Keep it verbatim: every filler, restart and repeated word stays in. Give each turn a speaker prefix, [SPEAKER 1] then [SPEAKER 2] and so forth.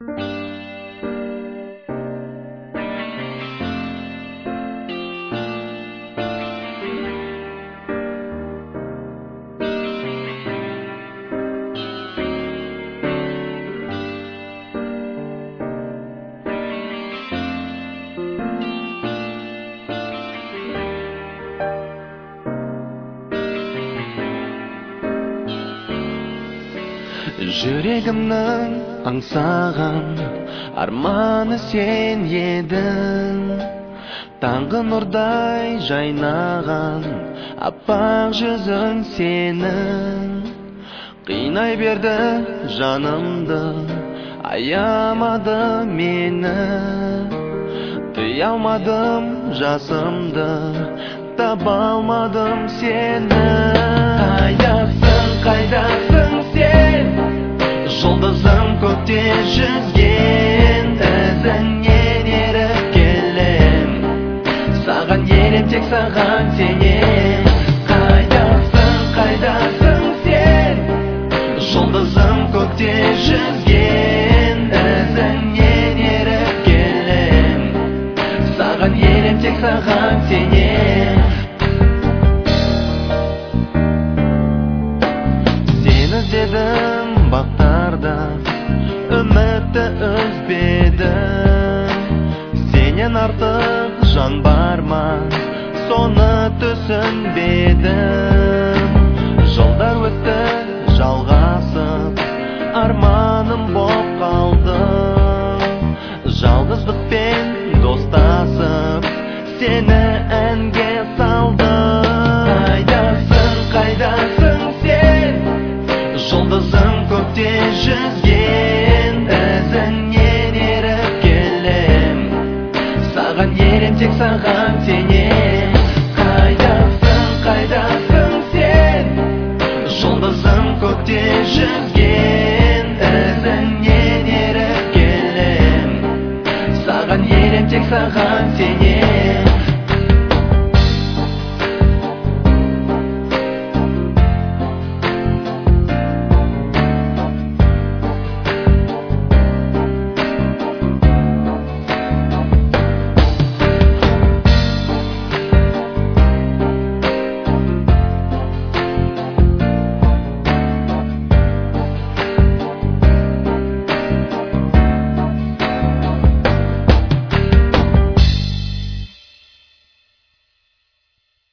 [SPEAKER 1] Жүрегімнің аңсаған арманы сен едің, таңғы нұрдай жайнаған аппақ жүзің сенің. Қинай берді жанымды, аямады мені, тыя алмадым жасымды, таба алмадым сені. Қайдасың, қайдасың сен, жұлдызым көкте жүзген, ізіңнен еріп келем, саған ерем, тек саған сенем. Қайдасың, қайдасың сен, жұлдызым көкте жүзген, ізіңнен еріп келем, саған ерем, тек саған сенем. Сені іздедім бақтарда, үмітті үзбедім, сенен артық жан бар ма, соны түсінбедім. Жылдар өтті жалғасып, арманым боп қалдым, жалғыздықпен достасып, сені әнге салдым. Қайдасың, қайдасың сен, жұлдызым көкте жүзген, ізіңнен еріп келем, саған ерем, тек саған сенем. Қайдасың, қайдасың сен, жұлдызым көкте жүзген, ізіңнен еріп келем, саған ерем, тек саған сенем.